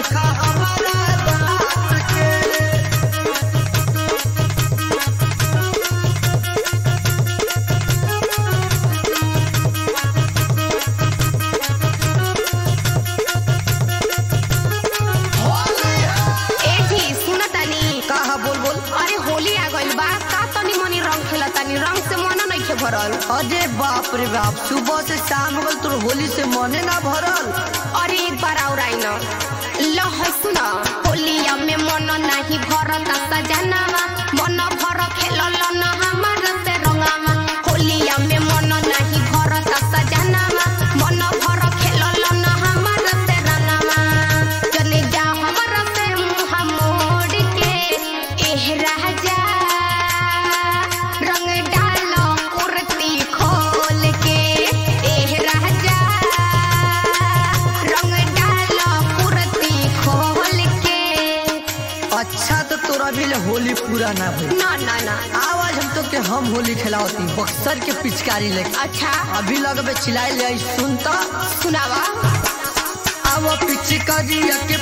देखा हमारा दांत के। बोल बोल। अरे होली आ गइल बा का तनी मनी रंग खेलतानी रंग से मन नइखे भरल। अरे बाप रे बाप सुबह से शाम हो गल तोर होली से मने ना भरल। अरे एक बार और आई न लह सुन होलिया में मन नाही भरत सजनावा मन भर खेलल न हमर से रंगावा होलिया में मन नाही भरत सजनावा मन भर खेलल न हमर से रंगावा चले जा हमर से मुंह मोड़ के एह राजा रंग डालो कुर्ती खोल के एह राजा रंग डालो कुर्ती खोल के। अच्छा तो तोरा भी होली पूरा ना भइल। ना ना ना आवाज हम तो के हम होली खिलावती बक्सर के पिचकारी लेके। अच्छा अभी लगबे चिल्लाई ले सुनता सुनावा अब पिचकारी